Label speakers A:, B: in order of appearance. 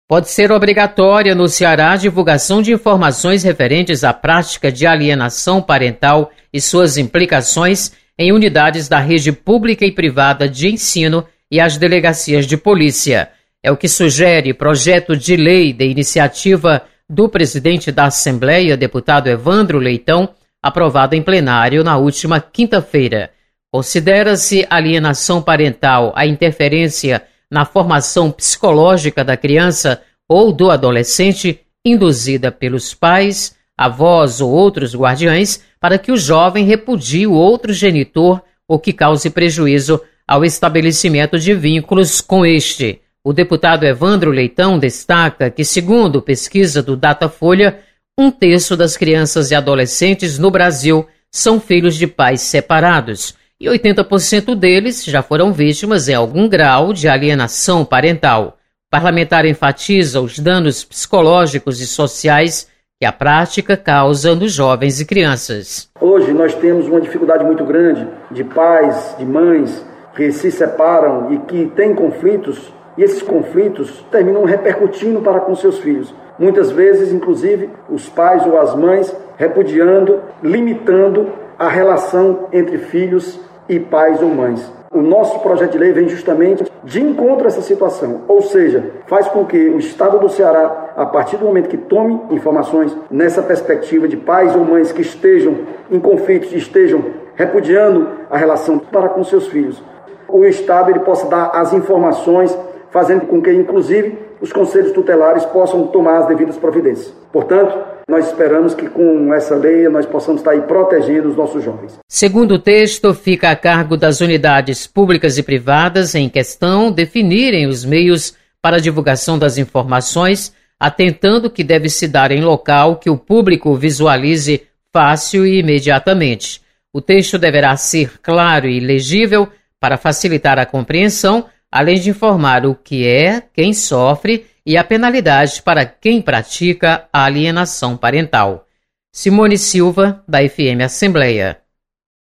A: Pode ser obrigatória no Ceará a divulgação de informações referentes à prática de alienação parental e suas implicações em unidades da rede pública e privada de ensino e as delegacias de polícia. É o que sugere projeto de lei de iniciativa do presidente da Assembleia, deputado Evandro Leitão, aprovado em plenário na última quinta-feira. Considera-se alienação parental a interferência na formação psicológica da criança ou do adolescente induzida pelos pais, avós ou outros guardiães para que o jovem repudie o outro genitor ou que cause prejuízo ao estabelecimento de vínculos com este. O deputado Evandro Leitão destaca que, segundo pesquisa do Datafolha, 1/3 das crianças e adolescentes no Brasil são filhos de pais separados e 80% deles já foram vítimas em algum grau de alienação parental. O parlamentar enfatiza os danos psicológicos e sociais que a prática causa nos jovens e crianças.
B: Hoje nós temos uma dificuldade muito grande de pais, de mães que se separam e que têm conflitos, e esses conflitos terminam repercutindo para com seus filhos. Muitas vezes, inclusive, os pais ou as mães repudiando, limitando a relação entre filhos e pais ou mães. O nosso projeto de lei vem justamente de encontro a essa situação, ou seja, faz com que o Estado do Ceará, a partir do momento que tome informações nessa perspectiva de pais ou mães que estejam em conflitos, estejam repudiando a relação para com seus filhos, o Estado ele possa dar as informações, fazendo com que, inclusive, os conselhos tutelares possam tomar as devidas providências. Portanto, nós esperamos que com essa lei nós possamos estar aí protegendo os nossos jovens.
A: Segundo o texto, fica a cargo das unidades públicas e privadas em questão definirem os meios para a divulgação das informações, atentando que deve se dar em local que o público visualize fácil e imediatamente. O texto deverá ser claro e legível para facilitar a compreensão, além de informar o que é, quem sofre e a penalidade para quem pratica a alienação parental. Simone Silva, da FM Assembleia.